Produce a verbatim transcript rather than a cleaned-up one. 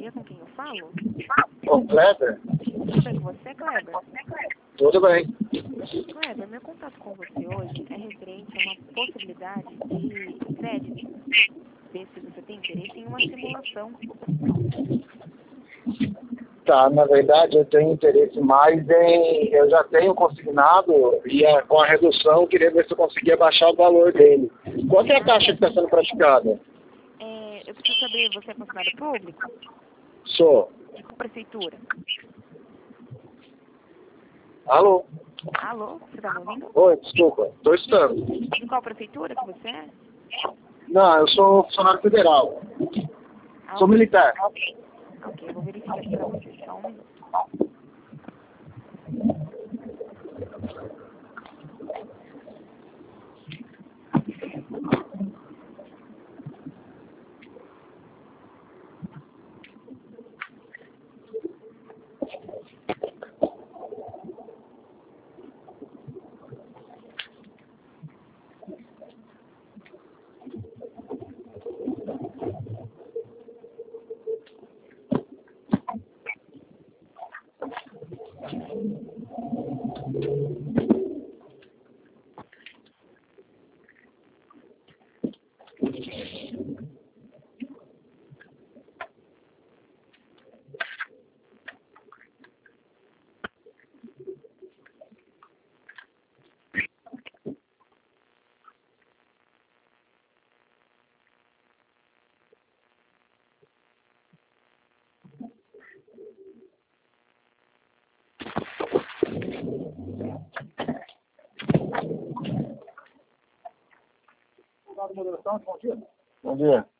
dia, com quem eu falo? Ô, Kleber. Tudo bem com você, Kleber? Tudo bem. Kleber, meu contato com você hoje é referente a uma possibilidade de crédito. Ver se você tem interesse em uma simulação. Tá, na verdade eu tenho interesse mais em... Eu já tenho consignado e a, com a redução eu queria ver se eu conseguia baixar o valor dele. Qual que é a taxa que está sendo praticada? É, eu preciso saber, você é funcionário público? Sou. De qual prefeitura? Alô? Alô, você está me ouvindo? Oi, desculpa, estou estando. De qual prefeitura que você é? Não, eu sou funcionário federal. Ah, Sou ok. militar. Ok, eu vou verificar aqui para você, só um minuto. Bom dia.